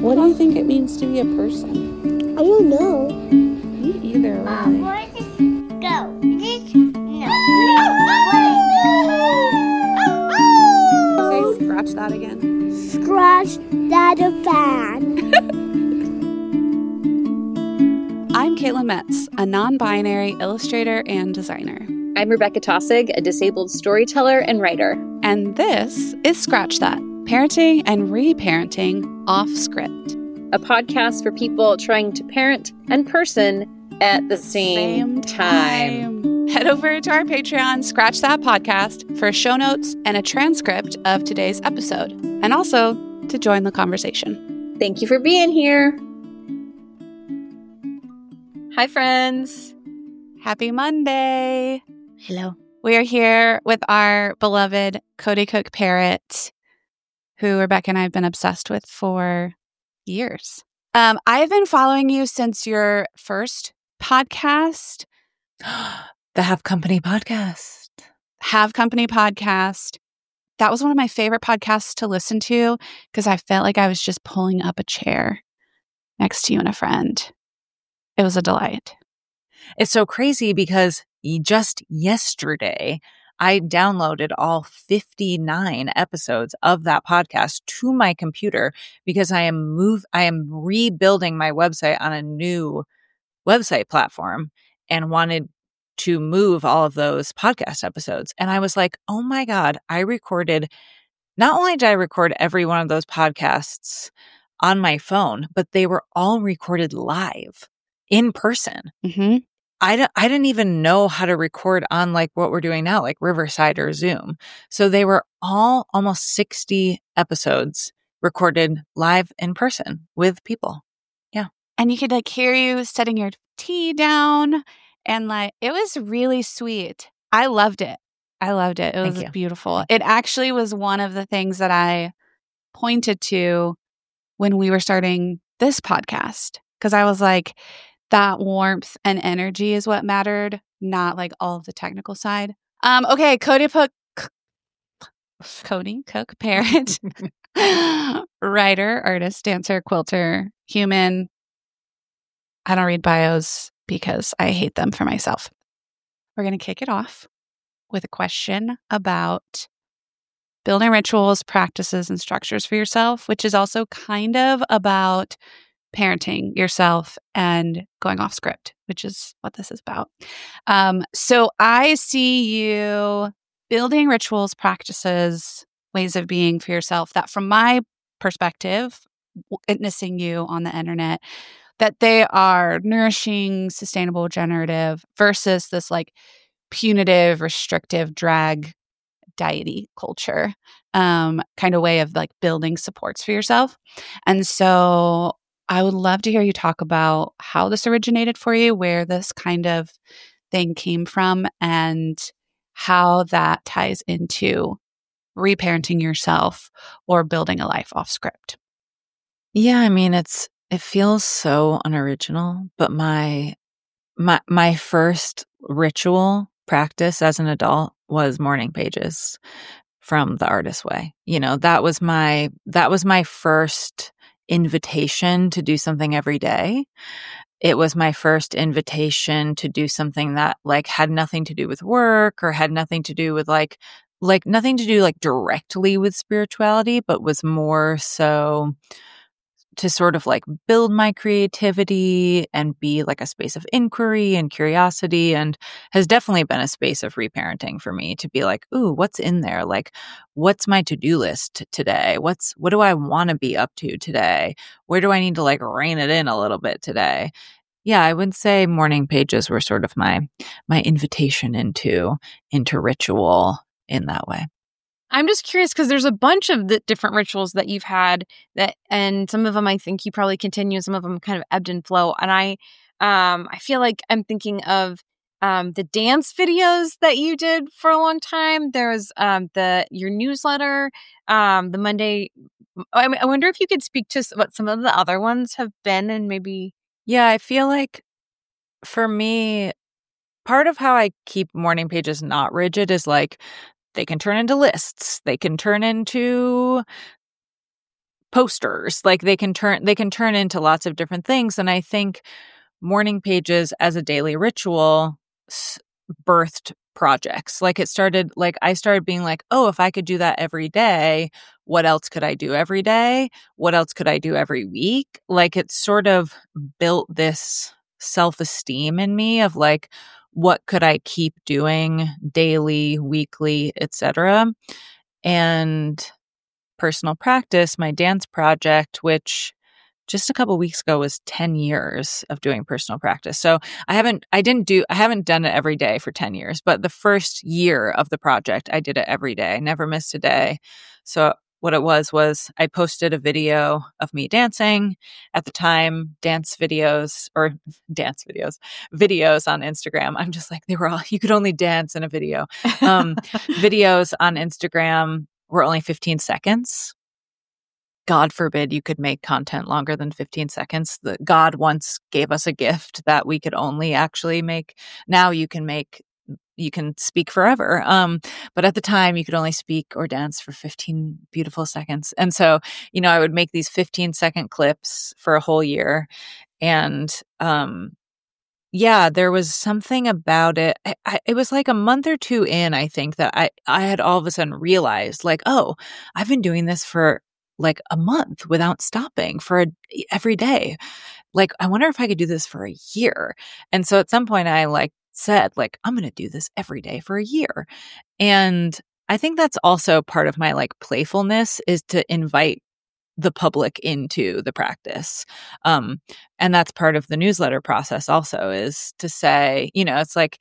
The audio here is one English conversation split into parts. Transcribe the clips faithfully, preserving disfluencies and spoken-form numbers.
What do you think it means to be a person? I don't know. Me either, really. Uh, where does this go? This? No. Say scratch that again. Scratch that a fan. I'm Caitlin Metz, a non-binary illustrator and designer. I'm Rebecca Tossig, a disabled storyteller and writer. And this is Scratch That, Parenting and Reparenting Off Script. A podcast for people trying to parent and person at the same, same time. time. Head over to our Patreon, Scratch That Podcast, for show notes and a transcript of today's episode, and also to join the conversation. Thank you for being here. Hi, friends. Happy Monday. Hello. We are here with our beloved Cody Cook parrot, who Rebecca and I have been obsessed with for years. Um, I've been following you since your first podcast. The Have Company podcast. Have Company podcast. That was one of my favorite podcasts to listen to because I felt like I was just pulling up a chair next to you and a friend. It was a delight. It's so crazy because just yesterday, I downloaded all fifty-nine episodes of that podcast to my computer because I am move I am rebuilding my website on a new website platform and wanted to move all of those podcast episodes. And I was like, oh my God, I recorded, not only did I record every one of those podcasts on my phone, but they were all recorded live in person. Mm-hmm. I, d- I didn't even know how to record on like what we're doing now, like Riverside or Zoom. So they were all almost sixty episodes recorded live in person with people. Yeah. And you could like hear you setting your tea down, and like it was really sweet. I loved it. I loved it. It was Thank you. beautiful. It actually was one of the things that I pointed to when we were starting this podcast, because I was like, that warmth and energy is what mattered, not like all of the technical side. Um, okay, Cody Cook, Cody Cook, parent, writer, artist, dancer, quilter, human. I don't read bios because I hate them for myself. We're going to kick it off with a question about building rituals, practices, and structures for yourself, which is also kind of about parenting yourself and going off script, which is what this is about. Um, so I see you building rituals, practices, ways of being for yourself that from my perspective, witnessing you on the internet, that they are nourishing, sustainable, generative versus this like punitive, restrictive, drag, diety culture um, kind of way of like building supports for yourself. And so I would love to hear you talk about how this originated for you, where this kind of thing came from, and how that ties into reparenting yourself or building a life off script. Yeah, I mean, it's it feels so unoriginal, but my my my first ritual practice as an adult was morning pages from The Artist's Way. You know, that was my that was my first invitation to do something every day. It was my first invitation to do something that like had nothing to do with work or had nothing to do with like like nothing to do like directly with spirituality, but was more so to sort of like build my creativity and be like a space of inquiry and curiosity, and has definitely been a space of reparenting for me to be like, ooh, what's in there? Like, what's my to-do list today? What's, what do I want to be up to today? Where do I need to like rein it in a little bit today? Yeah, I would say morning pages were sort of my, my invitation into, into ritual in that way. I'm just curious because there's a bunch of the different rituals that you've had that, and some of them I think you probably continue, some of them kind of ebbed and flow. And I, um, I feel like I'm thinking of um, the dance videos that you did for a long time. There's um, the your newsletter, um, the Monday. I, I wonder if you could speak to what some of the other ones have been, and maybe. Yeah, I feel like for me, part of how I keep morning pages not rigid is like, they can turn into lists. They can turn into posters. Like they can turn they can turn into lots of different things. And I think morning pages as a daily ritual s- birthed projects. Like it started, like I started being like, oh, if I could do that every day, what else could I do every day? What else could I do every week? Like it sort of built this self-esteem in me of like, what could I keep doing daily, weekly, et cetera. And personal practice, my dance project, which just a couple weeks ago was ten years of doing personal practice. So I haven't, I didn't do, I haven't done it every day for ten years, but the first year of the project, I did it every day. I never missed a day. So what it was, was I posted a video of me dancing. At the time, dance videos or dance videos, videos on Instagram. I'm just like, they were all, you could only dance in a video. Um, videos on Instagram were only fifteen seconds. God forbid you could make content longer than fifteen seconds. The, God once gave us a gift that we could only actually make. Now you can make, you can speak forever. Um, but at the time you could only speak or dance for fifteen beautiful seconds. And so, you know, I would make these fifteen second clips for a whole year. And, um, yeah, there was something about it. I, I, it was like a month or two in, I think, that I, I had all of a sudden realized like, oh, I've been doing this for like a month without stopping for a, every day. Like, I wonder if I could do this for a year. And so at some point I like said, like, I'm going to do this every day for a year. And I think that's also part of my like playfulness is to invite the public into the practice. Um, and that's part of the newsletter process also is to say, you know, it's like,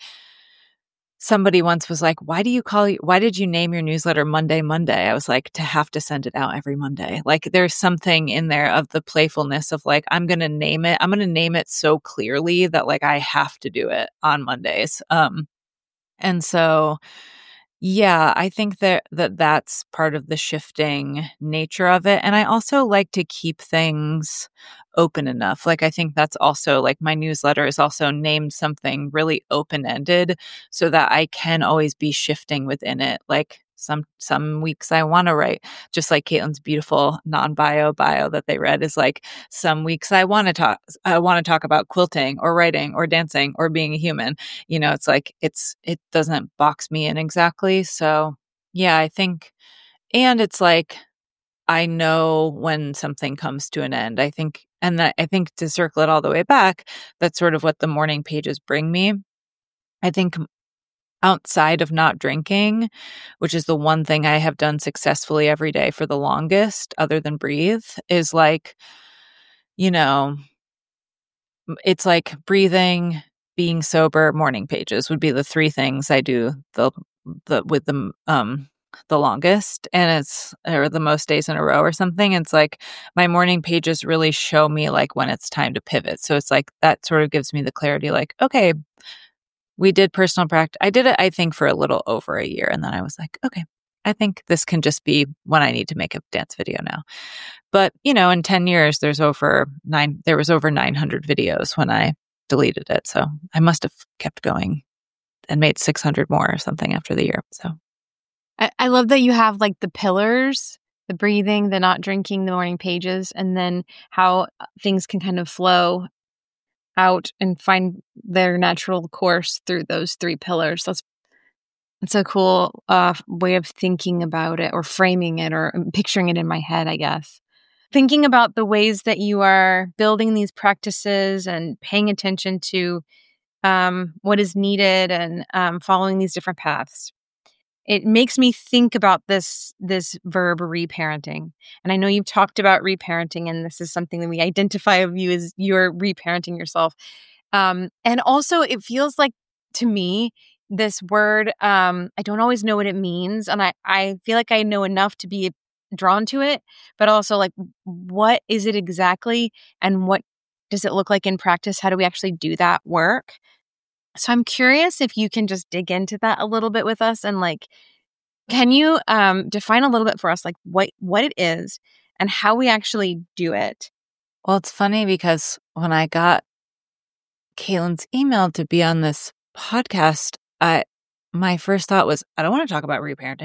somebody once was like, why do you call you, why did you name your newsletter Monday, Monday? I was like, to have to send it out every Monday. Like there's something in there of the playfulness of like, I'm going to name it. I'm going to name it so clearly that like, I have to do it on Mondays. Um, and so, yeah, I think that, that that's part of the shifting nature of it. And I also like to keep things open enough. Like, I think that's also like my newsletter is also named something really open-ended so that I can always be shifting within it. Like some, some weeks I want to write, just like Caitlin's beautiful non-bio bio that they read is like, some weeks I want to talk, I want to talk about quilting or writing or dancing or being a human. You know, it's like, it's, it doesn't box me in exactly. So yeah, I think, and it's like, I know when something comes to an end. I think, and that I think to circle it all the way back, that's sort of what the morning pages bring me. I think outside of not drinking, which is the one thing I have done successfully every day for the longest, other than breathe, is like, you know, it's like breathing, being sober, morning pages would be the three things I do the the with the um the longest, and it's or the most days in a row or something. It's like my morning pages really show me like when it's time to pivot. So it's like that sort of gives me the clarity, like, okay, we did personal practice. I did it, I think, for a little over a year. And then I was like, okay, I think this can just be when I need to make a dance video now. But, you know, in ten years, there's over nine, there was over nine hundred videos when I deleted it. So I must have kept going and made six hundred more or something after the year. So I, I love that you have like the pillars, the breathing, the not drinking, the morning pages, and then how things can kind of flow out and find their natural course through those three pillars. That's that's a cool uh, way of thinking about it or framing it or picturing it in my head, I guess. Thinking about the ways that you are building these practices and paying attention to um, what is needed and um, following these different paths. It makes me think about this this verb reparenting. And I know you've talked about reparenting, and this is something that we identify of you as you're reparenting yourself. Um, and also, it feels like, to me, this word, um, I don't always know what it means. And I, I feel like I know enough to be drawn to it, but also like, what is it exactly? And what does it look like in practice? How do we actually do that work? So I'm curious if you can just dig into that a little bit with us and like, can you um, define a little bit for us, like what, what it is and how we actually do it? well, it's funny because when I got Caitlin's email to be on this podcast, I my first thought was, I don't want to talk about reparenting.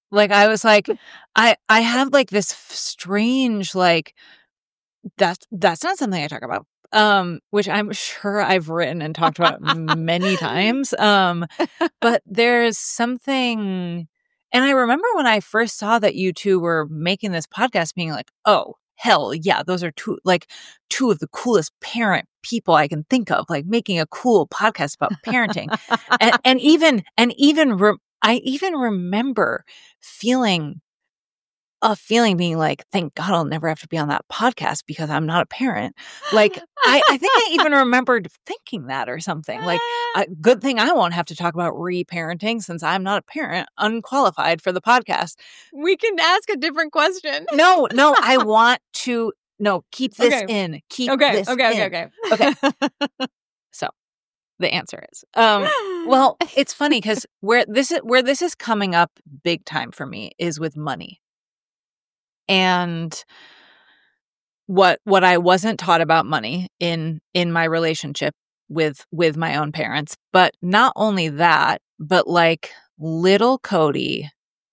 Like I was like, I I have like this strange like that's that's not something I talk about. Um, which I'm sure I've written and talked about many times. Um, but there's something, and I remember when I first saw that you two were making this podcast, being like, "Oh, hell yeah, those are two like two of the coolest parent people I can think of, like making a cool podcast about parenting." and, and even and even re- I even remember feeling. A feeling being like, thank God I'll never have to be on that podcast because I'm not a parent. Like, I, I think I even remembered thinking that or something. Like, a good thing I won't have to talk about re-parenting since I'm not a parent, unqualified for the podcast. We can ask a different question. No, no, I want to, no, keep this Okay. in. Keep Okay, this okay, okay, in. okay. Okay. So, the answer is, um, well, it's funny because where this is where this is coming up big time for me is with money. And what what I wasn't taught about money in in my relationship with with my own parents, but not only that, but like little Cody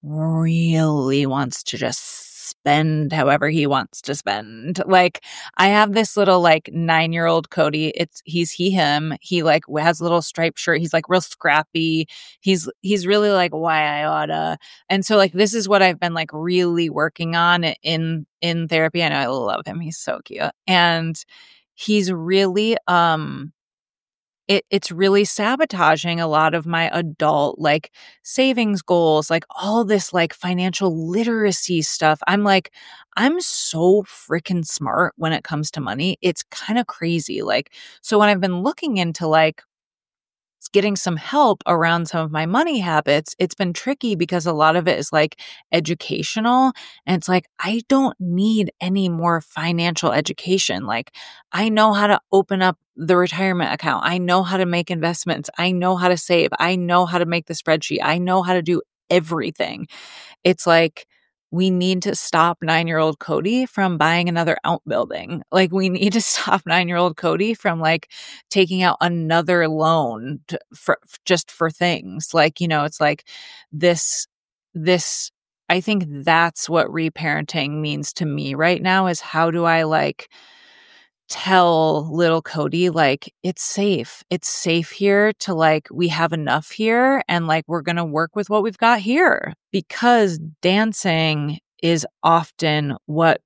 really wants to just spend however he wants to spend. Like I have this little like nine-year-old Cody. It's he's he him. He like has a little striped shirt. He's like real scrappy. He's he's really like why I oughta. And so like this is what I've been like really working on in in therapy. I know I love him. He's so cute. And he's really um It it's really sabotaging a lot of my adult like savings goals, like all this like financial literacy stuff. I'm like, I'm so freaking smart when it comes to money. It's kind of crazy. Like, so when I've been looking into like getting some help around some of my money habits, it's been tricky because a lot of it is like educational. And it's like, I don't need any more financial education. Like, I know how to open up the retirement account. I know how to make investments. I know how to save. I know how to make the spreadsheet. I know how to do everything. It's like, we need to stop nine-year-old Cody from buying another outbuilding. Like we need to stop nine-year-old Cody from like taking out another loan to, for just for things. Like, you know, it's like this, this, I think that's what reparenting means to me right now is how do I like tell little Cody, like, it's safe. It's safe here to like, we have enough here and like, we're going to work with what we've got here because dancing is often what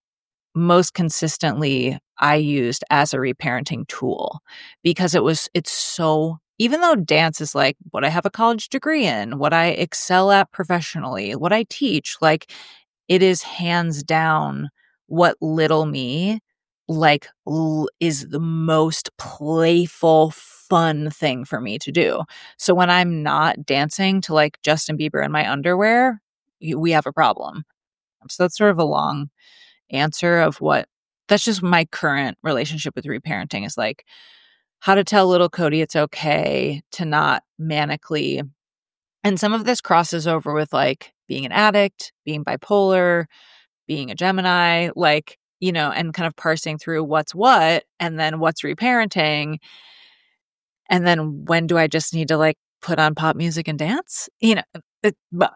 most consistently I used as a reparenting tool because it was, it's so, even though dance is like what I have a college degree in, what I excel at professionally, what I teach, like it is hands down what little me like l- is the most playful, fun thing for me to do. So when I'm not dancing to like Justin Bieber in my underwear, y- we have a problem. So that's sort of a long answer of what, that's just my current relationship with reparenting is like how to tell little Cody it's okay to not manically. And some of this crosses over with like being an addict, being bipolar, being a Gemini, like, you know, and kind of parsing through what's what and then what's reparenting. And then when do I just need to like put on pop music and dance? You know, it,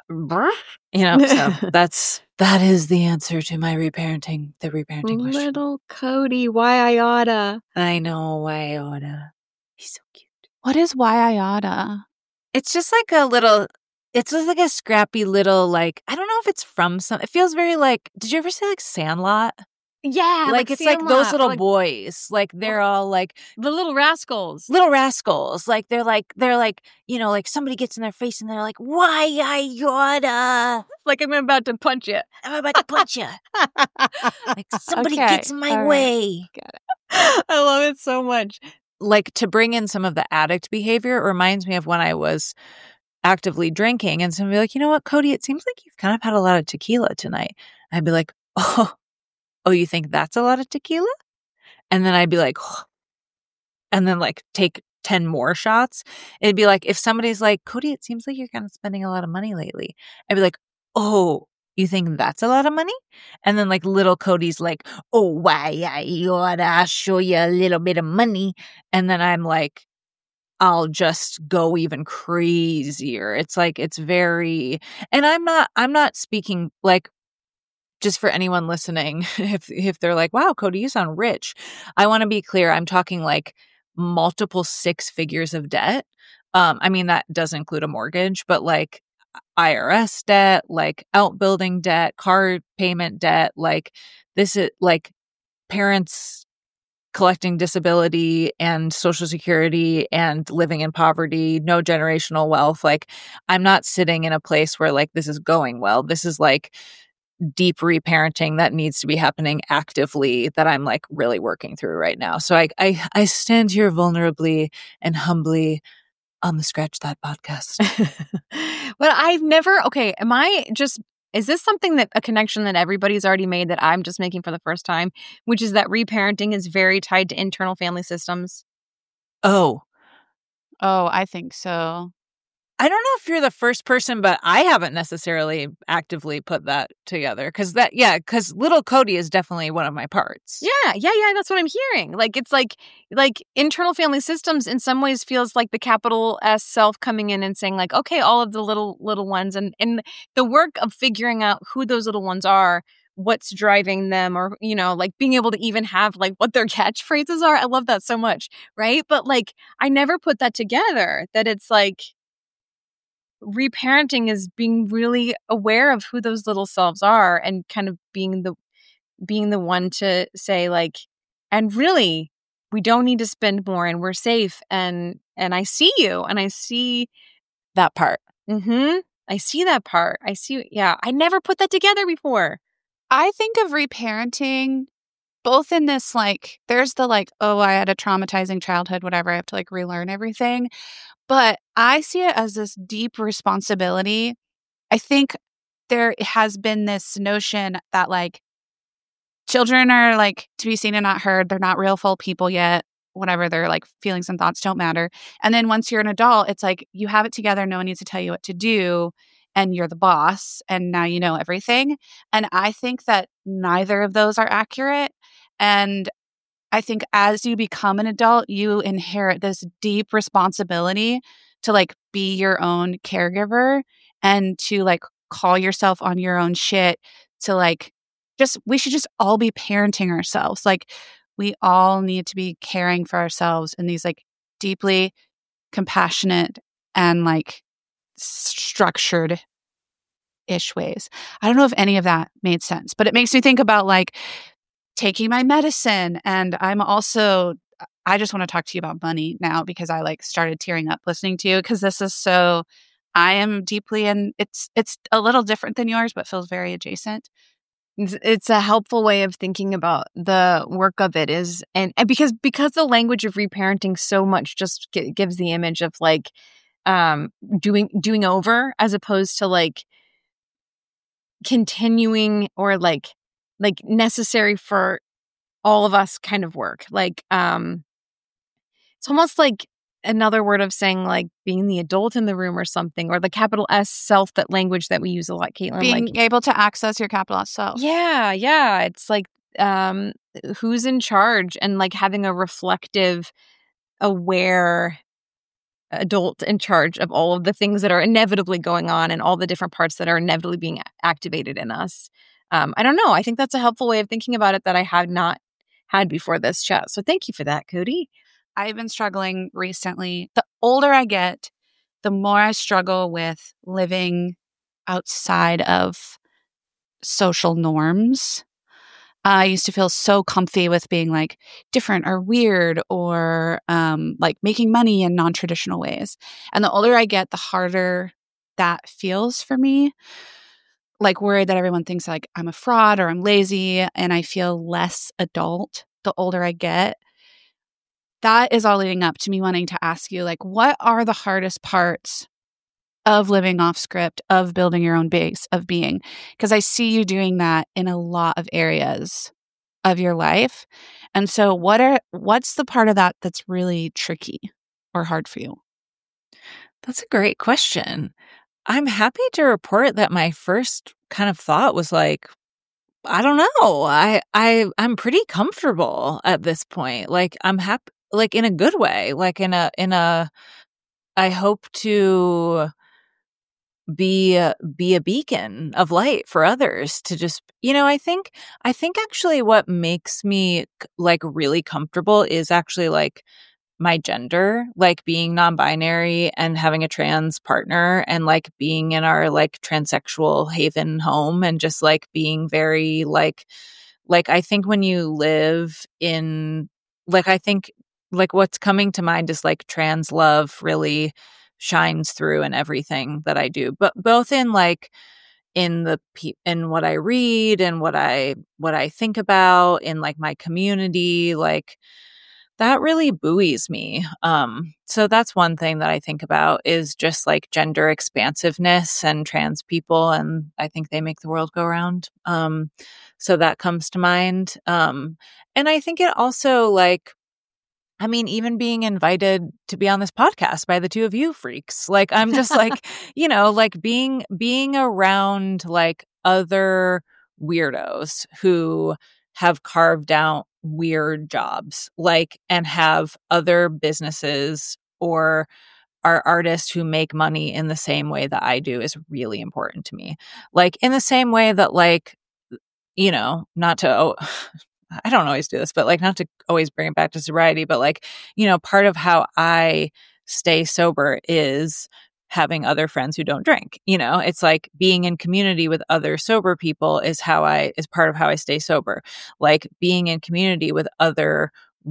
you know, so that's, that is the answer to my reparenting, the reparenting question. Little Cody, why I oughta. I know why I oughta. He's so cute. What is why I oughta? It's just like a little, it's just like a scrappy little, like, I don't know if it's from some, it feels very like, did you ever say like Sandlot? Yeah, Like, it's like those little boys. Like they're all like the little rascals. little rascals. Like they're like, they're like, you know, like somebody gets in their face and they're like, why I oughta. Like I'm about to punch you. I'm about to punch you. Like somebody Okay, gets in my all right. way. I love it so much. Like to bring in some of the addict behavior, it reminds me of when I was actively drinking and somebody be like, you know what, Cody, it seems like you've kind of had a lot of tequila tonight. I'd be like, oh, oh, you think that's a lot of tequila? And then I'd be like, oh. And then like take ten more shots. It'd be like, if somebody's like, Cody, it seems like you're kind of spending a lot of money lately. I'd be like, oh, you think that's a lot of money? And then like little Cody's like, oh, why I oughta show you a little bit of money. And then I'm like, I'll just go even crazier. It's like, it's very, and I'm not, I'm not speaking like, just for anyone listening, if if they're like, wow, Cody, you sound rich. I want to be clear. I'm talking like multiple six figures of debt. Um, I mean, that does include a mortgage, but like I R S debt, like outbuilding debt, car payment debt, like this is like parents collecting disability and Social Security and living in poverty, no generational wealth. Like I'm not sitting in a place where like this is going well. This is like deep reparenting that needs to be happening actively that I'm like really working through right now. So I I, I stand here vulnerably and humbly on the Scratch That podcast. But I've never, okay, am I just, is this something that a connection that everybody's already made that I'm just making for the first time, which is that reparenting is very tied to internal family systems? Oh, Oh, I think so. I don't know if you're the first person, but I haven't necessarily actively put that together. Cause that, yeah, cause little Cody is definitely one of my parts. Yeah, yeah, yeah. That's what I'm hearing. Like, it's like, like internal family systems in some ways feels like the capital S self coming in and saying like, okay, all of the little, little ones and, and the work of figuring out who those little ones are, what's driving them, or, you know, like being able to even have like what their catchphrases are. I love that so much. Right. But like, I never put that together, that it's like, reparenting is being really aware of who those little selves are and kind of being the being the one to say like, and really we don't need to spend more and we're safe, and and I see you and I see that part. Mm-hmm. I see that part. I see. Yeah. I never put that together before. I think of reparenting both in this, like, there's the like, oh, I had a traumatizing childhood, whatever. I have to like relearn everything. But I see it as this deep responsibility. I think there has been this notion that like children are like to be seen and not heard. They're not real full people yet. Whatever, their like feelings and thoughts don't matter. And then once you're an adult, it's like you have it together. No one needs to tell you what to do. And you're the boss. And now you know everything. And I think that neither of those are accurate. And I think as you become an adult, you inherit this deep responsibility to like be your own caregiver and to like call yourself on your own shit, to like just, we should just all be parenting ourselves. Like we all need to be caring for ourselves in these like deeply compassionate and like structured ish ways. I don't know if any of that made sense, but it makes me think about like taking my medicine. And I'm also, I just want to talk to you about money now because I like started tearing up listening to you because this is so, I am deeply in, it's, it's a little different than yours, but feels very adjacent. It's, it's a helpful way of thinking about the work of it is, and, and because, because the language of reparenting so much just g- gives the image of like, um, doing, doing over as opposed to like continuing or like, like necessary for all of us kind of work. Like, um, it's almost like another word of saying like being the adult in the room or something, or the capital S self, that language that we use a lot, Caitlin. Being like, able to access your capital S self. Yeah, yeah. It's like, um, who's in charge, and like having a reflective, aware adult in charge of all of the things that are inevitably going on and all the different parts that are inevitably being activated in us. Um, I don't know. I think that's a helpful way of thinking about it that I have not had before this chat. So thank you for that, Cody. I've been struggling recently. The older I get, the more I struggle with living outside of social norms. I used to feel so comfy with being like different or weird or um, like making money in non-traditional ways. And the older I get, the harder that feels for me. Like worried that everyone thinks like I'm a fraud or I'm lazy, and I feel less adult the older I get. That is all leading up to me wanting to ask you, like, what are the hardest parts of living off script, of building your own base of being? Because I see you doing that in a lot of areas of your life. And so what are what's the part of that that's really tricky or hard for you? That's a great question. I'm happy to report that my first kind of thought was like, I don't know. I I I'm pretty comfortable at this point. Like I'm happy like in a good way, like in a, in a, I hope to be a, be a beacon of light for others to just, you know, I think, I think actually what makes me like really comfortable is actually like my gender, like being non-binary and having a trans partner and like being in our like transsexual haven home and just like being very like, like I think when you live in, like I think like what's coming to mind is like trans love really shines through in everything that I do, but both in like in the pe- in what I read and what I what I think about in like my community, like that really buoys me. Um, so that's one thing that I think about is just like gender expansiveness and trans people. And I think they make the world go round. Um, so that comes to mind. Um, and I think it also like, I mean, even being invited to be on this podcast by the two of you freaks, like, I'm just like, you know, like being, being around like other weirdos who have carved out weird jobs, like, and have other businesses or are artists who make money in the same way that I do is really important to me. Like, in the same way that, like, you know, not to, oh, I don't always do this, but like, not to always bring it back to sobriety, but like, you know, part of how I stay sober is having other friends who don't drink. You know, it's like being in community with other sober people is how I, is part of how I stay sober. Like being in community with other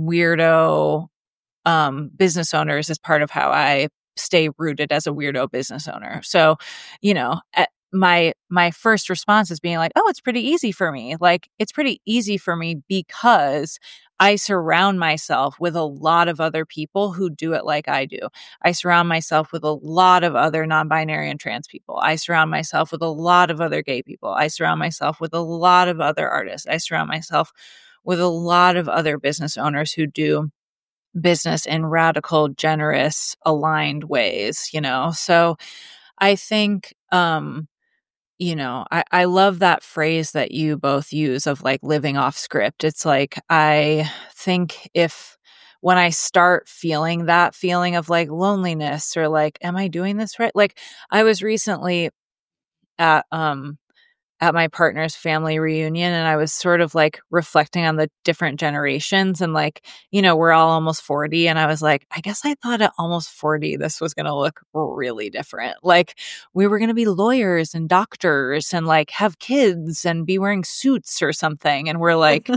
weirdo um, business owners is part of how I stay rooted as a weirdo business owner. So, you know, at, my my first response is being like, oh, it's pretty easy for me. Like, it's pretty easy for me because I surround myself with a lot of other people who do it like I do. I surround myself with a lot of other non-binary and trans people. I surround myself with a lot of other gay people. I surround myself with a lot of other artists. I surround myself with a lot of other business owners who do business in radical, generous, aligned ways, you know? So I think, um, you know, I, I love that phrase that you both use of like living off script. It's like, I think if when I start feeling that feeling of like loneliness or like, am I doing this right? Like I was recently at, um, at my partner's family reunion and I was sort of like reflecting on the different generations and like, you know, we're all almost forty. And I was like, I guess I thought at almost forty, this was going to look really different. Like we were going to be lawyers and doctors and like have kids and be wearing suits or something. And we're like,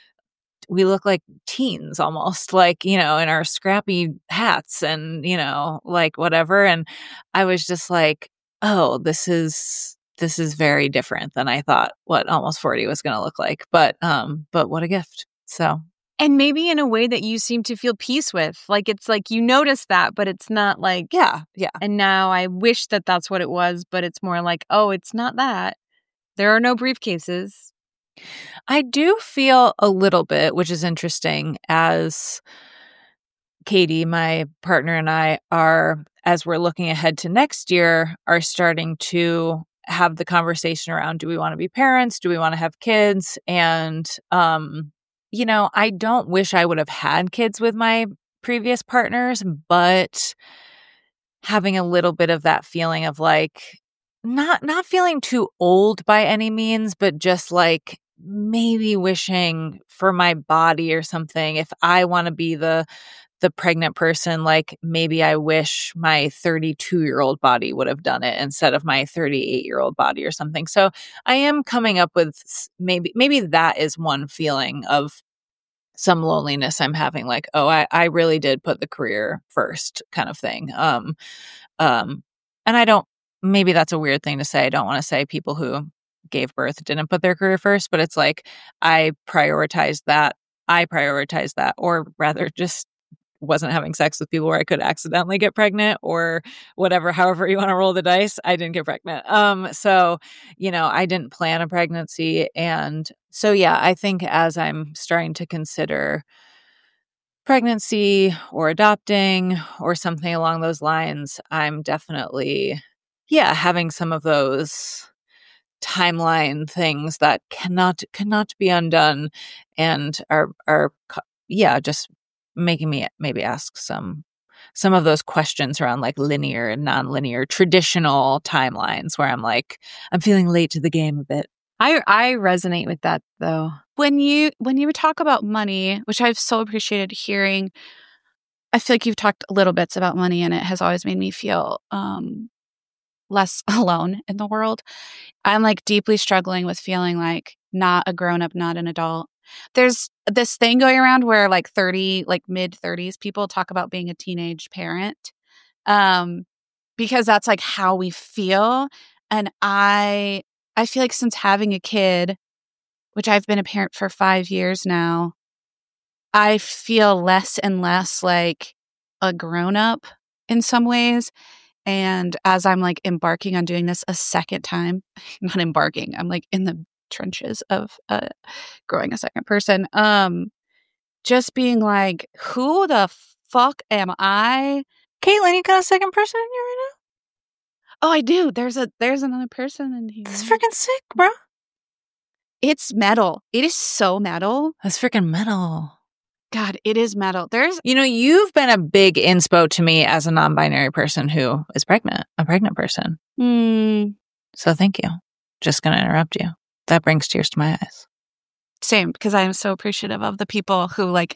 we look like teens almost, like, you know, in our scrappy hats and, you know, like whatever. And I was just like, oh, this is, this is very different than I thought what almost forty was going to look like. But, um, but what a gift. So. And maybe in a way that you seem to feel peace with. Like, it's like you notice that, but it's not like, yeah, yeah. And now I wish that that's what it was, but it's more like, oh, it's not that. There are no briefcases. I do feel a little bit, which is interesting, as Katie, my partner, and I are, as we're looking ahead to next year, are starting to have the conversation around, do we want to be parents? Do we want to have kids? And, um, you know, I don't wish I would have had kids with my previous partners, but having a little bit of that feeling of like, not, not feeling too old by any means, but just like maybe wishing for my body or something. If I want to be the, the pregnant person, like maybe I wish my thirty-two year old body would have done it instead of my thirty-eight year old body or something. So I am coming up with maybe, maybe that is one feeling of some loneliness I'm having, like, oh, I, I really did put the career first kind of thing. Um, um, and I don't, maybe that's a weird thing to say. I don't want to say people who gave birth didn't put their career first, but it's like, I prioritized that. I prioritized that, or rather just wasn't having sex with people where I could accidentally get pregnant or whatever, however you want to roll the dice. I didn't get pregnant. Um, so, you know, I didn't plan a pregnancy. And so, yeah, I think as I'm starting to consider pregnancy or adopting or something along those lines, I'm definitely, yeah, having some of those timeline things that cannot, cannot be undone and are, are, yeah, just making me maybe ask some some of those questions around like linear and nonlinear traditional timelines where I'm like, I'm feeling late to the game a bit. I I resonate with that though. When you when you talk about money, which I've so appreciated hearing, I feel like you've talked little bits about money, and it has always made me feel um, less alone in the world. I'm like deeply struggling with feeling like not a grown up, not an adult. There's this thing going around where like thirty, like mid thirties people talk about being a teenage parent, um, because that's like how we feel. And I, I feel like since having a kid, which I've been a parent for five years now, I feel less and less like a grown up in some ways. And as I'm like embarking on doing this a second time, not embarking, I'm like in the trenches of uh, growing a second person. Um, just being like, who the fuck am I? Caitlin, you got a second person in here right Oh, I do. There's a there's another person in here. now? That's freaking sick, bro. It's metal. It is so metal. That's freaking metal. God, it is metal. There's You know, you've been a big inspo to me as a non-binary person who is pregnant, a pregnant person. mm, So thank you. Just going to interrupt you. That brings tears to my eyes. same, because I am so appreciative of the people who like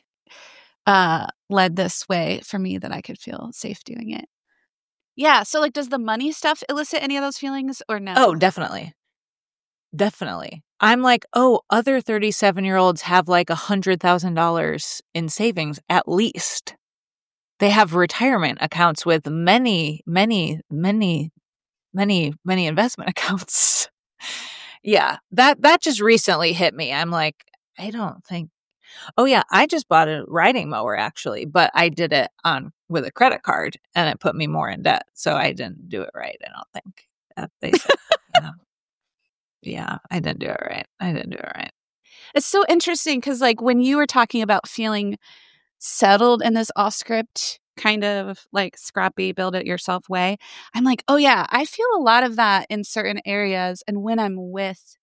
uh led this way for me that I could feel safe doing it. Yeah. So like, does the money stuff elicit any of those feelings or no? Oh, definitely. Definitely. I'm like, oh, other thirty-seven-year-olds have like one hundred thousand dollars in savings at least. They have retirement accounts with many, many, many, many, many investment accounts. Yeah, that that just recently hit me. I'm like, I don't think. Oh yeah, I just bought a riding mower actually, but I did it on with a credit card, and it put me more in debt. So I didn't do it right. I don't think. Uh, they said, you know. Yeah, I didn't do it right. I didn't do it right. It's so interesting because like when you were talking about feeling settled in this off script kind of like scrappy build it yourself way, I'm like, oh yeah, I feel a lot of that in certain areas and when I'm with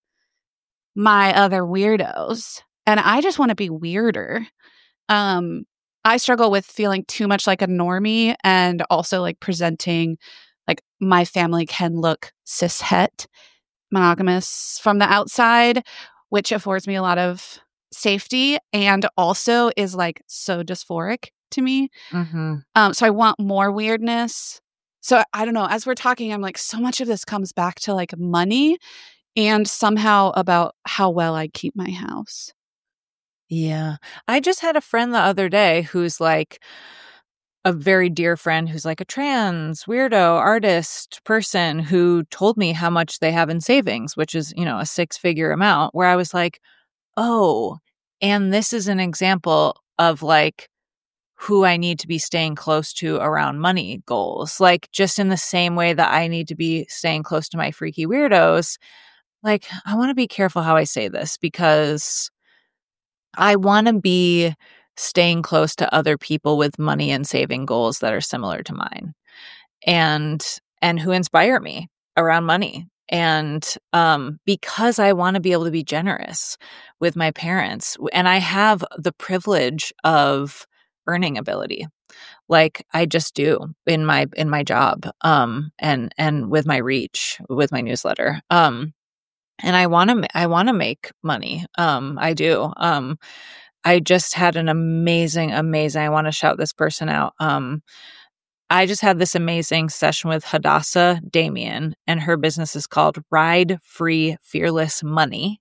my other weirdos and I just want to be weirder. Um, I struggle with feeling too much like a normie and also like presenting like my family can look cishet monogamous from the outside, which affords me a lot of safety and also is like so dysphoric to me. Mm-hmm. Um, so I want more weirdness. So I don't know. As we're talking, I'm like, so much of this comes back to like money and somehow about how well I keep my house. Yeah. I just had a friend the other day who's like a very dear friend who's like a trans weirdo artist person who told me how much they have in savings, which is, you know, a six figure amount, where I was like, oh, and this is an example of like who I need to be staying close to around money goals. Like just in the same way that I need to be staying close to my freaky weirdos. Like I want to be careful how I say this because I want to be staying close to other people with money and saving goals that are similar to mine and and who inspire me around money. And um, because I want to be able to be generous with my parents, and I have the privilege of earning ability, like I just do in my in my job, um, and and with my reach, with my newsletter, um, and I want to I want to make money. Um, I do. Um, I just had an amazing, amazing. I want to shout this person out. Um, I just had this amazing session with Hadassah Damien, and her business is called Ride Free Fearless Money.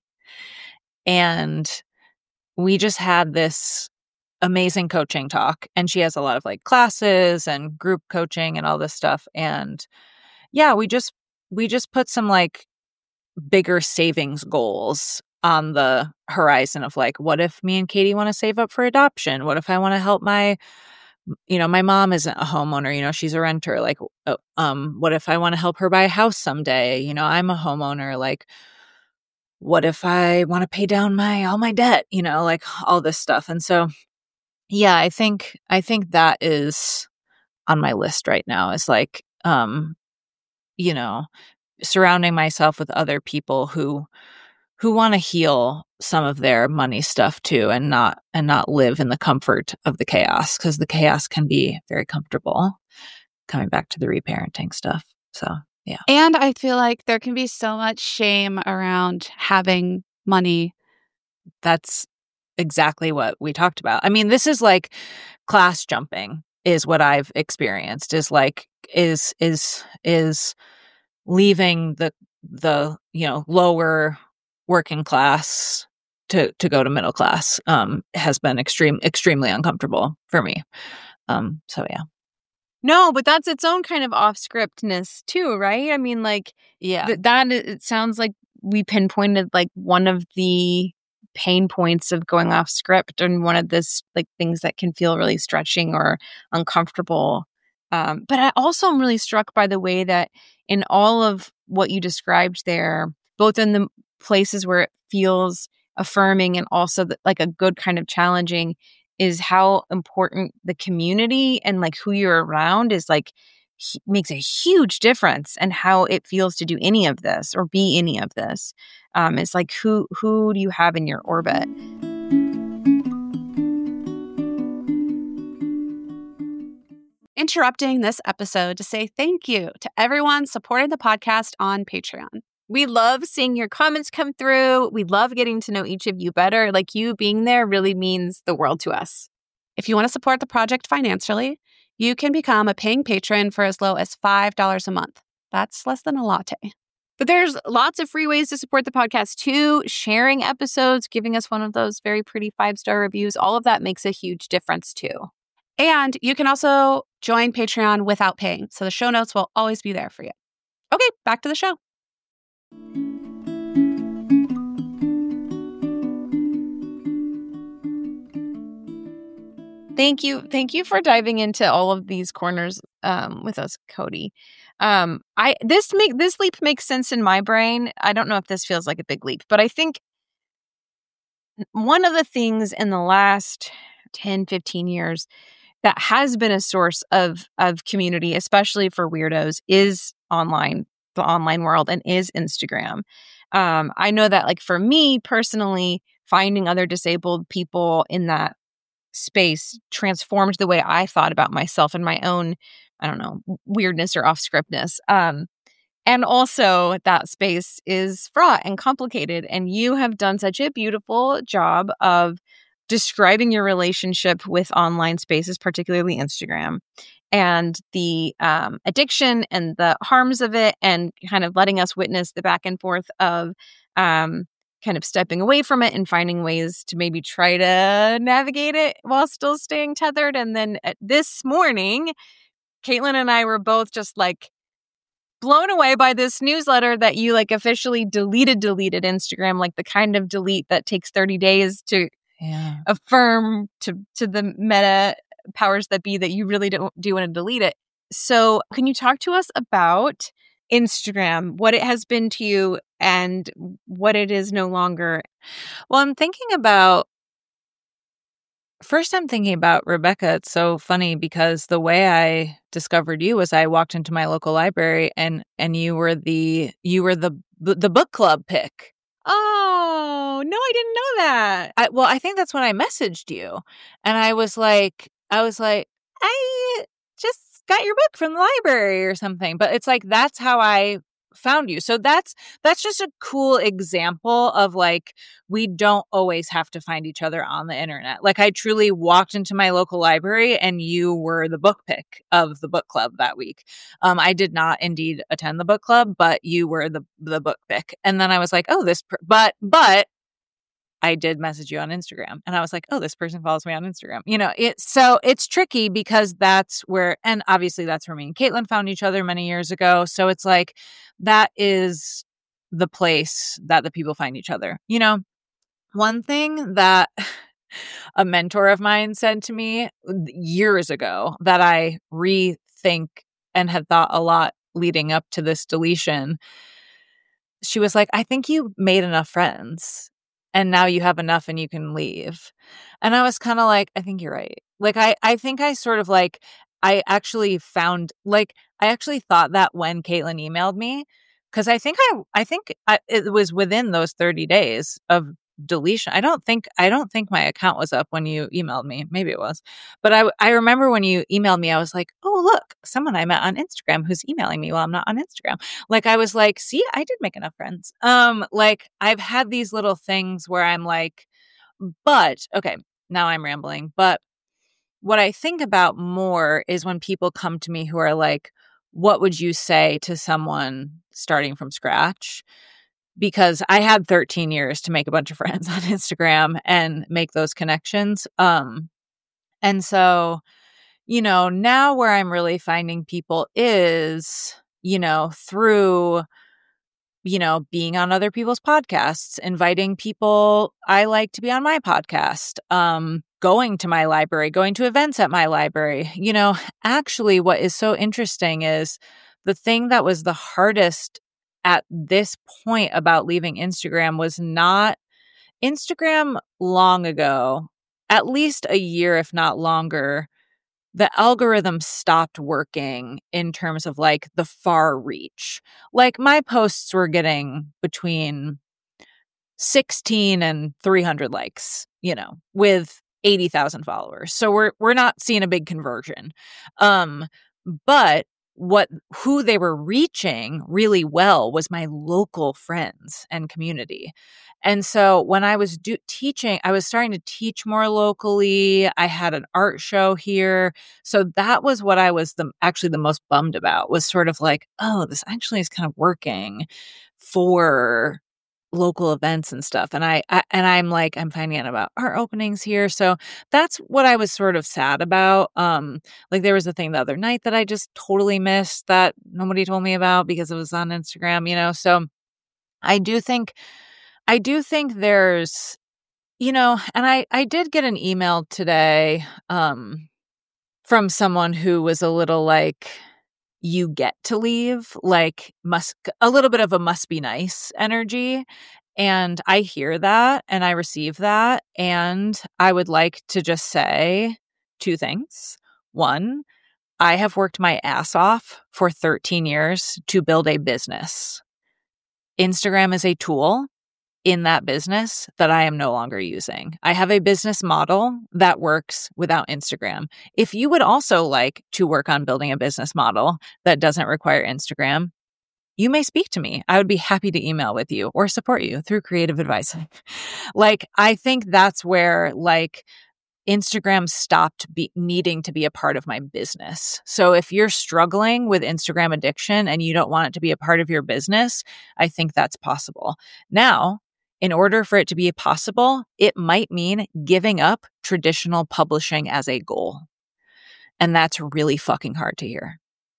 And we just had this amazing coaching talk. And she has a lot of like classes and group coaching and all this stuff. And yeah, we just we just put some like bigger savings goals on the horizon of like, what if me and Katie want to save up for adoption? What if I want to help my, you know, my mom isn't a homeowner, you know, she's a renter. Like, um, what if I want to help her buy a house someday? You know, I'm a homeowner. Like, what if I want to pay down my, all my debt, you know, like all this stuff. And so, yeah, I think, I think that is on my list right now is like, um, you know, surrounding myself with other people who, who want to heal some of their money stuff too, and not and not live in the comfort of the chaos, because the chaos can be very comfortable. Coming back to the reparenting stuff. So yeah. And I feel like there can be so much shame around having money. That's exactly what we talked about. I mean, this is like class jumping is what I've experienced, is like is is is leaving the the you know lower working class to to go to middle class um has been extreme extremely uncomfortable for me. Um so yeah. No, but that's its own kind of off scriptness too, right? I mean, like, Yeah. th- that it sounds like we pinpointed like one of the pain points of going off script, and one of this like things that can feel really stretching or uncomfortable. Um, but I also am really struck by the way that in all of what you described there, both in the places where it feels affirming and also the, like a good kind of challenging, is how important the community and like who you're around is like h- makes a huge difference, and how it feels to do any of this or be any of this. Um, it's like who who do you have in your orbit? Interrupting this episode to say thank you to everyone supporting the podcast on Patreon. We love seeing your comments come through. We love getting to know each of you better. Like, you being there really means the world to us. If you want to support the project financially, you can become a paying patron for as low as five dollars a month. That's less than a latte. But there's lots of free ways to support the podcast too. Sharing episodes, giving us one of those very pretty five-star reviews, all of that makes a huge difference too. And you can also join Patreon without paying, so the show notes will always be there for you. Okay, back to the show. Thank you. Thank you for diving into all of these corners um, with us, Cody. Um, I this make this leap makes sense in my brain. I don't know if this feels like a big leap, but I think one of the things in the last ten, fifteen years that has been a source of of community, especially for weirdos, is online, the online world, and is Instagram. Um, I know that, like, for me personally, finding other disabled people in that space transformed the way I thought about myself and my own, I don't know, weirdness or off scriptness. Um, and also that space is fraught and complicated. And you have done such a beautiful job of describing your relationship with online spaces, particularly Instagram, and the um, addiction and the harms of it, and kind of letting us witness the back and forth of um, kind of stepping away from it and finding ways to maybe try to navigate it while still staying tethered. And then uh, this morning, Caitlin and I were both just like blown away by this newsletter that you like officially deleted, deleted Instagram, like the kind of delete that takes thirty days to Yeah. affirm to, to the meta powers that be that you really don't do want to delete it. So can you talk to us about Instagram, what it has been to you and what it is no longer? Well, I'm thinking about First, I'm thinking about Rebecca. It's so funny because the way I discovered you was I walked into my local library and and you were the you were the the book club pick. Oh, no, I didn't know that. I, well, I think that's when I messaged you, and I was like, I was like, I just got your book from the library or something. But it's like that's how I found you. So that's that's just a cool example of like we don't always have to find each other on the internet. Like I truly walked into my local library and you were the book pick of the book club that week. Um, I did not indeed attend the book club, but you were the the book pick. And then I was like, oh, this, per- but but I did message you on Instagram, and I was like, oh, this person follows me on Instagram. You know, it so it's tricky because that's where, and obviously that's where me and Caitlin found each other many years ago. So it's like that is the place that the people find each other. You know, one thing that a mentor of mine said to me years ago that I rethink and had thought a lot leading up to this deletion. She was like, I think you made enough friends. And now you have enough and you can leave. And I was kind of like, I think you're right. Like, I, I think I sort of like, I actually found, like, I actually thought that when Caitlin emailed me, Cause I think I, I think I, it was within those thirty days of deletion. I don't think, I don't think my account was up when you emailed me. Maybe it was, but I, I remember when you emailed me, I was like, oh, look, someone I met on Instagram who's emailing me while I'm not on Instagram. Like, I was like, see, I did make enough friends. Um, like I've had these little things where I'm like, but okay, now I'm rambling, but what I think about more is when people come to me who are like, what would you say to someone starting from scratch? Because I had thirteen years to make a bunch of friends on Instagram and make those connections. Um, and so, you know, now where I'm really finding people is, you know, through, you know, being on other people's podcasts, inviting people I like to be on my podcast, um, going to my library, going to events at my library. You know, actually, what is so interesting is the thing that was the hardest at this point about leaving Instagram was not Instagram long ago, at least a year, if not longer. The algorithm stopped working in terms of like the far reach. Like my posts were getting between sixteen and three hundred likes, you know, with eighty thousand followers. So we're we're not seeing a big conversion. Um, but what who they were reaching really well was my local friends and community. And so when I was do- teaching, I was starting to teach more locally. I had an art show here. So that was what I was the actually the most bummed about, was sort of like, oh, this actually is kind of working for local events and stuff. And I, I and I'm like, I'm finding out about art openings here. So that's what I was sort of sad about. Um, like there was a thing the other night that I just totally missed that nobody told me about because it was on Instagram, you know? So I do think, I do think there's, you know, and I, I did get an email today, um, from someone who was a little like, you get to leave, like must a little bit of a must be nice energy. And I hear that and I receive that. And I would like to just say two things. One, I have worked my ass off for thirteen years to build a business. Instagram is a tool in that business that I am no longer using. I have a business model that works without Instagram. If you would also like to work on building a business model that doesn't require Instagram, you may speak to me. I would be happy to email with you or support you through creative advice. Like, I think that's where like Instagram stopped be- needing to be a part of my business. So if you're struggling with Instagram addiction and you don't want it to be a part of your business, I think that's possible. Now, in order for it to be possible, it might mean giving up traditional publishing as a goal. And that's really fucking hard to hear.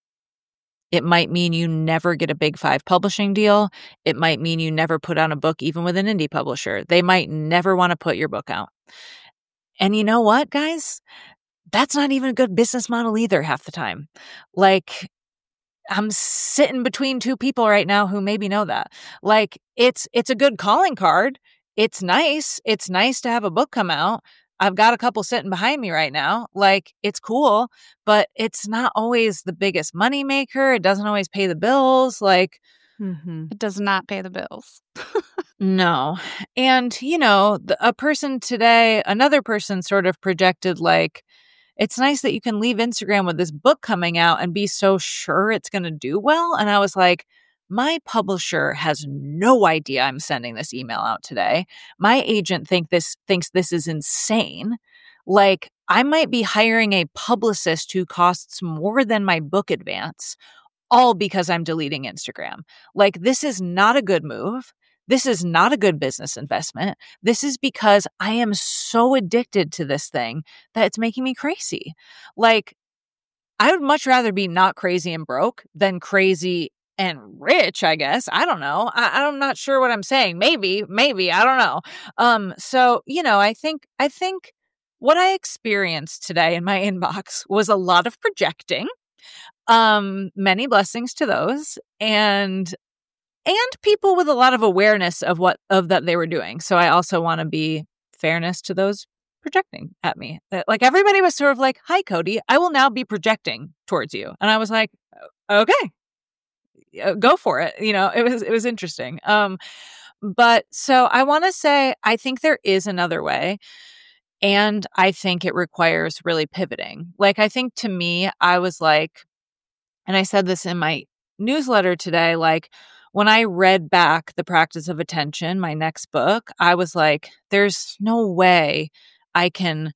It might mean you never get a big five publishing deal. It might mean you never put out a book, even with an indie publisher. They might never want to put your book out. And you know what, guys? That's not even a good business model either half the time. Like, I'm sitting between two people right now who maybe know that. Like, it's it's a good calling card. It's nice. It's nice to have a book come out. I've got a couple sitting behind me right now. Like, it's cool, but it's not always the biggest money maker. It doesn't always pay the bills. Like, Mm-hmm. It does not pay the bills. no. And, you know, the, a person today, another person sort of projected like, it's nice that you can leave Instagram with this book coming out and be so sure it's going to do well. And I was like, my publisher has no idea I'm sending this email out today. My agent think this thinks this is insane. Like, I might be hiring a publicist who costs more than my book advance, all because I'm deleting Instagram. Like, this is not a good move. This is not a good business investment. This is because I am so addicted to this thing that it's making me crazy. Like, I would much rather be not crazy and broke than crazy and rich, I guess. I don't know. I, I'm not sure what I'm saying. Maybe, maybe, I don't know. Um, so, you know, I think, I think what I experienced today in my inbox was a lot of projecting. Um, many blessings to those. And And people with a lot of awareness of what of that they were doing. So I also want to be fairness to those projecting at me. That, like, everybody was sort of like, "Hi, Cody, I will now be projecting towards you," and I was like, "Okay, uh, go for it. You know, it was, it was interesting. Um, but so I want to say, I think there is another way. And I think it requires really pivoting. Like, I think to me, I was like, and I said this in my newsletter today, like when I read back The Practice of Attention, my next book, I was like, there's no way I can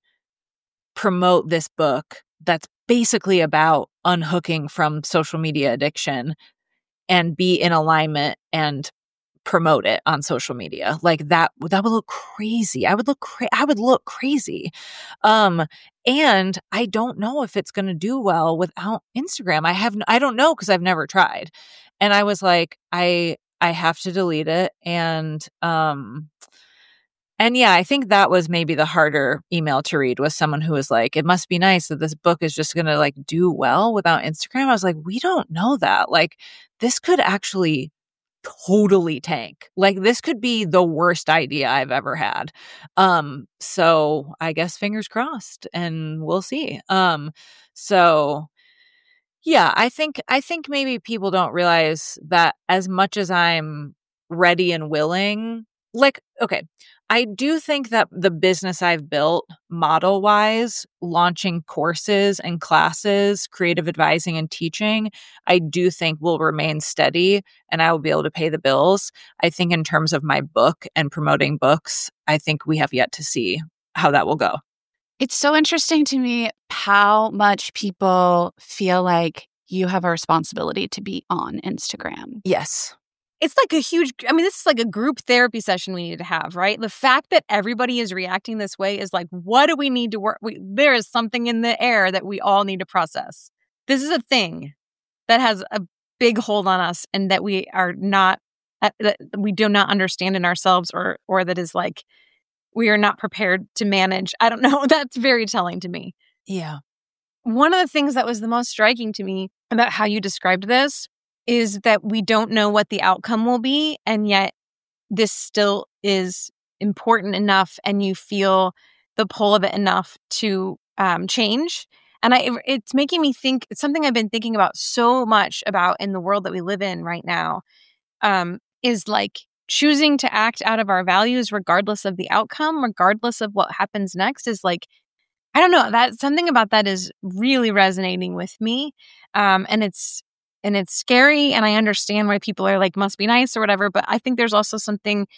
promote this book that's basically about unhooking from social media addiction and be in alignment and promote it on social media. Like that, that would look crazy. I would look cra- I would look crazy. Um, and I don't know if it's going to do well without Instagram. I have, I don't know because I've never tried. And I was like, I, I have to delete it. And, um, and yeah, I think that was maybe the harder email to read, was someone who was like, it must be nice that this book is just going to like do well without Instagram. I was like, we don't know that. Like this could actually totally tank. Like this could be the worst idea I've ever had. Um, so I guess fingers crossed and we'll see. Um, so yeah, I think, I think maybe people don't realize that as much as I'm ready and willing, like, okay, I do think that the business I've built model wise, launching courses and classes, creative advising and teaching, I do think will remain steady and I will be able to pay the bills. I think in terms of my book and promoting books, I think we have yet to see how that will go. It's so interesting to me how much people feel like you have a responsibility to be on Instagram. Yes. It's like a huge, I mean, this is like a group therapy session we need to have, right? The fact that everybody is reacting this way is like, what do we need to work? We, there is something in the air that we all need to process. This is a thing that has a big hold on us and that we are not, uh, that we do not understand in ourselves, or, or that is like, we are not prepared to manage. I don't know. That's very telling to me. Yeah. One of the things that was the most striking to me about how you described this is that we don't know what the outcome will be, and yet this still is important enough and you feel the pull of it enough to um, change. And I, it's making me think, it's something I've been thinking about so much about in the world that we live in right now, um, is like choosing to act out of our values regardless of the outcome, regardless of what happens next, is like, I don't know, that something about that is really resonating with me. Um, and it's, and it's scary. And I understand why people are like, must be nice or whatever. But I think there's also something,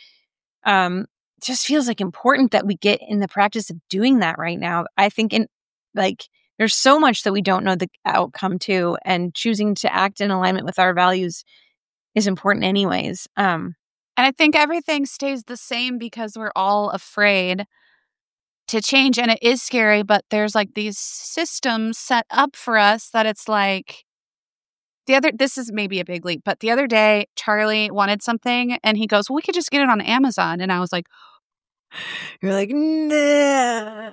um, just feels like important that we get in the practice of doing that right now. I think in like, there's so much that we don't know the outcome to, and choosing to act in alignment with our values is important anyways. Um, and I think everything stays the same because we're all afraid to change. And it is scary, but there's like these systems set up for us that it's like, the other, this is maybe a big leap, but the other day, Charlie wanted something and he goes, well, we could just get it on Amazon. And I was like, you're like, nah.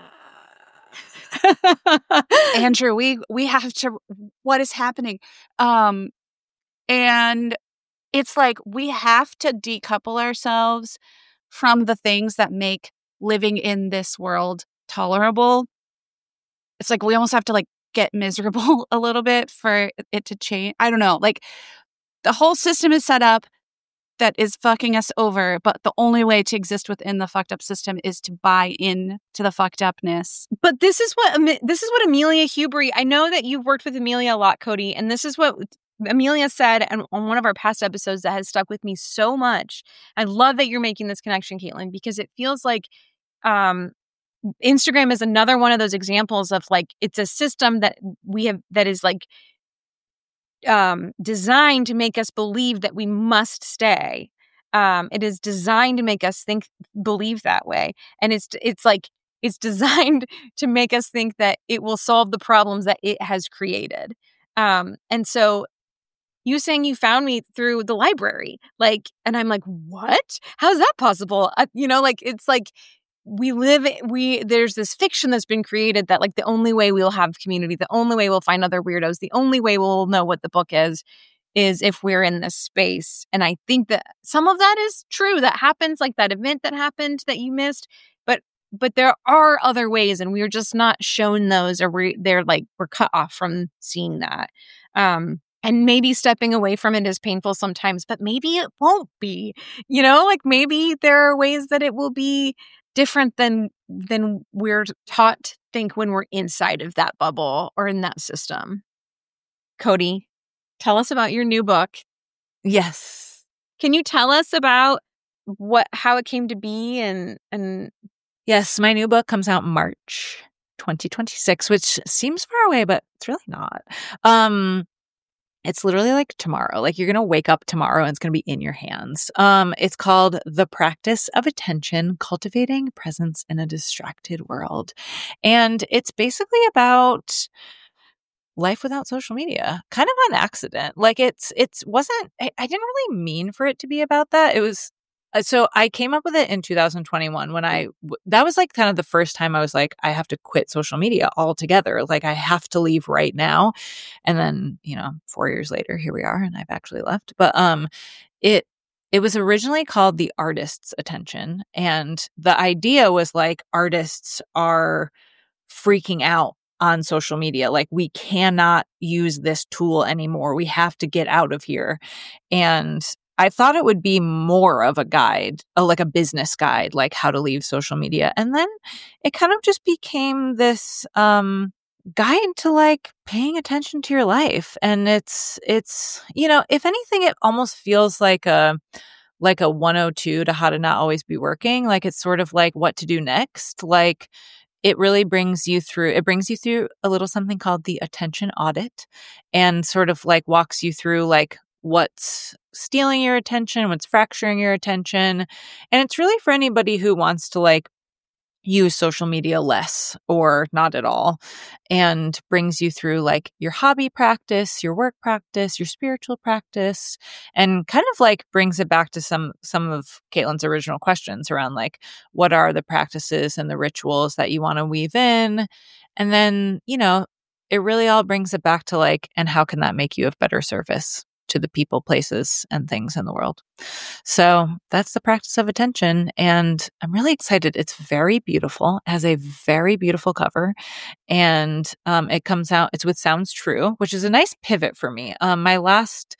Andrew, we, we have to, what is happening? Um, and it's like, we have to decouple ourselves from the things that make living in this world tolerable. It's like, we almost have to like get miserable a little bit for it to change. I don't know. Like the whole system is set up that is fucking us over, but the only way to exist within the fucked up system is to buy in to the fucked upness. But this is what this is what Amelia Hubery, I know that you've worked with Amelia a lot, Cody, and this is what Amelia said on one of our past episodes that has stuck with me so much. I love that you're making this connection, Caitlin, because it feels like um Instagram is another one of those examples of like, it's a system that we have that is like um, designed to make us believe that we must stay. Um, it is designed to make us think, believe that way. And it's, it's like, it's designed to make us think that it will solve the problems that it has created. Um, and so you saying you found me through the library, like, and I'm like, what? How's that possible? Uh, you know, like, it's like, we live, we, there's this fiction that's been created that like the only way we'll have community, the only way we'll find other weirdos, the only way we'll know what the book is, is if we're in this space. And I think that some of that is true. That happens, like that event that happened that you missed, but, but there are other ways and we're just not shown those, or we they're like, we're cut off from seeing that. Um, And maybe stepping away from it is painful sometimes, but maybe it won't be. You know, like maybe there are ways that it will be different than than we're taught to think when we're inside of that bubble or in that system. Cody, tell us about your new book. Yes. Can you tell us about what how it came to be and and Yes, my new book comes out in March twenty twenty-six, which seems far away, but it's really not. Um It's literally like tomorrow. Like you're going to wake up tomorrow and it's going to be in your hands. Um, it's called The Practice of Attention, Cultivating Presence in a Distracted World. And it's basically about life without social media, kind of on accident. Like it's, it's wasn't, I, I didn't really mean for it to be about that. It was, uh, so I came up with it in two thousand twenty-one when I, w- that was like kind of the first time I was like, I have to quit social media altogether. Like I have to leave right now. And then, you know, four years later, here we are and I've actually left. But, um, it, it was originally called The Artist's Attention. And the idea was like artists are freaking out on social media. Like we cannot use this tool anymore. We have to get out of here. And I thought it would be more of a guide, uh, like a business guide, like how to leave social media. And then it kind of just became this um, guide to like paying attention to your life. And it's, it's, you know, if anything, it almost feels like a, like a one oh two to how to not always be working. Like it's sort of like what to do next. Like it really brings you through, it brings you through a little something called the attention audit and sort of like walks you through like what's stealing your attention, what's fracturing your attention. And it's really for anybody who wants to like use social media less or not at all, and brings you through like your hobby practice, your work practice, your spiritual practice, and kind of like brings it back to some some of Caitlin's original questions around like what are the practices and the rituals that you want to weave in. And then, you know, it really all brings it back to like, and how can that make you of better service to the people, places, and things in the world. So that's The Practice of Attention. And I'm really excited. It's very beautiful. It has a very beautiful cover. And um, it comes out, it's with Sounds True, which is a nice pivot for me. Um, my last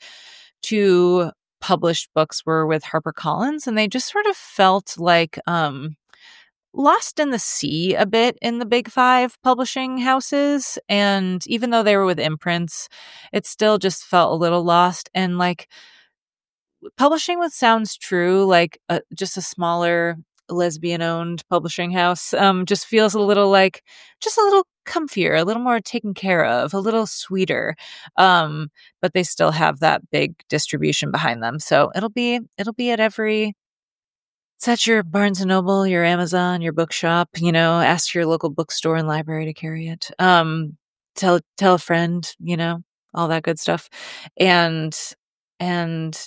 two published books were with HarperCollins, and they just sort of felt like um, lost in the sea a bit in the big five publishing houses. And even though they were with imprints, it still just felt a little lost. And like publishing with Sounds True, like a, just a smaller lesbian owned publishing house, um, just feels a little like, just a little comfier, a little more taken care of, a little sweeter. Um, but they still have that big distribution behind them. So it'll be, it'll be at every, it's at your Barnes and Noble, your Amazon, your bookshop, you know, ask your local bookstore and library to carry it. Um, tell, tell a friend, you know, all that good stuff. And, and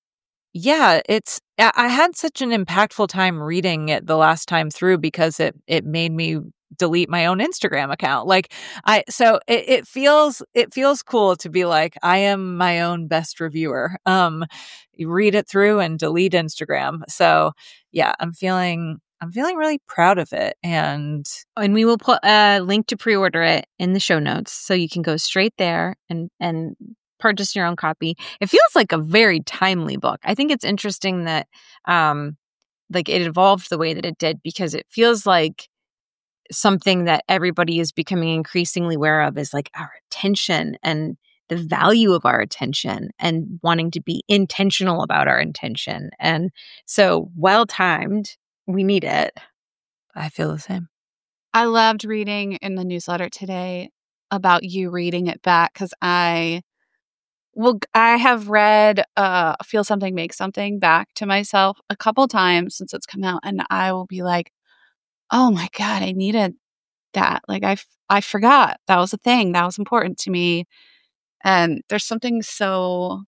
yeah, it's, I I had such an impactful time reading it the last time through because it, it made me delete my own Instagram account. Like I, so it, it feels, it feels cool to be like, I am my own best reviewer. Um, you read it through and delete Instagram. So yeah, I'm feeling, I'm feeling really proud of it. And, and we will put a link to pre-order it in the show notes so you can go straight there and, and purchase your own copy. It feels like a very timely book. I think it's interesting that, um, like it evolved the way that it did because it feels like something that everybody is becoming increasingly aware of is like our attention and the value of our attention and wanting to be intentional about our intention. And so well timed, we need it. I feel the same. I loved reading in the newsletter today about you reading it back because I, well, I have read uh, Feel Something, Make Something back to myself a couple times since it's come out, and I will be like, oh my God, I needed that. Like I, f- I forgot that was a thing that was important to me. And there's something so,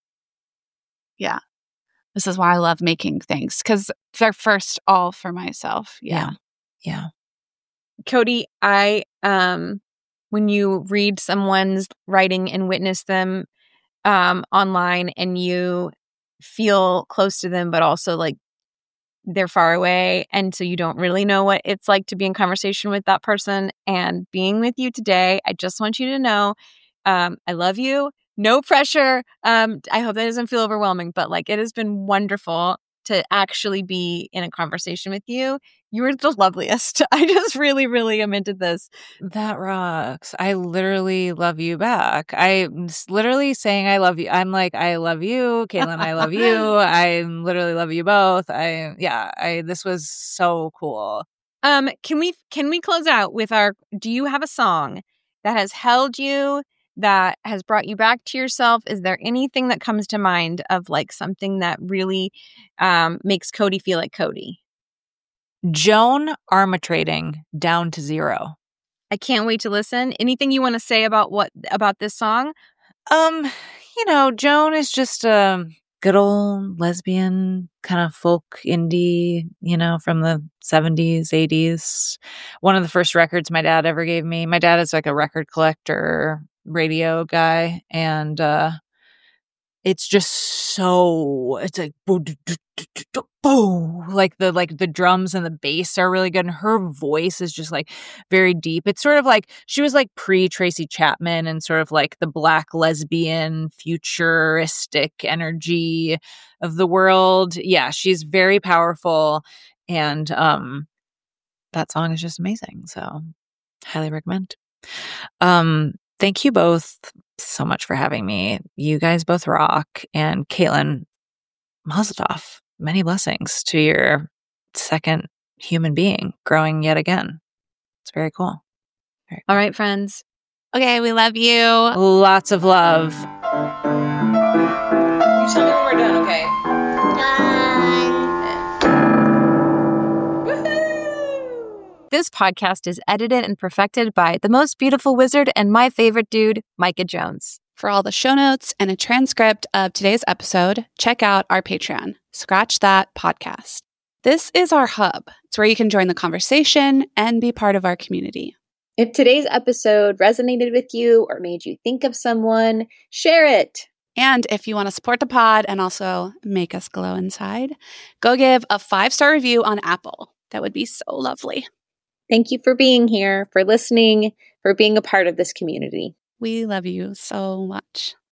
yeah, this is why I love making things because they're first all for myself. Yeah. Yeah. Cody, I, um, when you read someone's writing and witness them um, online and you feel close to them, but also like they're far away. And so you don't really know what it's like to be in conversation with that person. And being with you today, I just want you to know, um, I love you. no pressure. Um, I hope that doesn't feel overwhelming, but like it has been wonderful to actually be in a conversation with you. You were the loveliest. I just really, really am into this. That rocks. I literally love you back. I'm s- literally saying I love you. I'm like, I love you, Caitlin, I love you. I literally love you both. I, yeah, I, this was so cool. Um, can we can we close out with our, do you have a song that has held you, that has brought you back to yourself? Is there anything that comes to mind of like something that really um, makes Cody feel like Cody? Joan arbitrating down to zero. I can't wait to listen. Anything you want to say about what about this song? Um, you know, Joan is just a good old lesbian kind of folk indie, you know, from the seventies, eighties. One of the first records my dad ever gave me. My dad is like a record collector, radio guy, and uh it's just so, it's like boom, like the like the drums and the bass are really good, and her voice is just like very deep. It's sort of like she was like pre Tracy Chapman and sort of like the black lesbian futuristic energy of the world. Yeah, she's very powerful, and um that song is just amazing. So highly recommend. Um, thank you both so much for having me. You guys both rock. And Caitlin, mazel tov. Many blessings to your second human being growing yet again. It's very cool. Very All right, friends. Okay, we love you. cool. Lots of love. You tell me when we're done, okay? This podcast is edited and perfected by the most beautiful wizard and my favorite dude, Micah Jones. For all the show notes and a transcript of today's episode, check out our Patreon, Scratch That Podcast. This is our hub. It's where you can join the conversation and be part of our community. If today's episode resonated with you or made you think of someone, share it. And if you want to support the pod and also make us glow inside, go give a five-star review on Apple. That would be so lovely. Thank you for being here, for listening, for being a part of this community. We love you so much.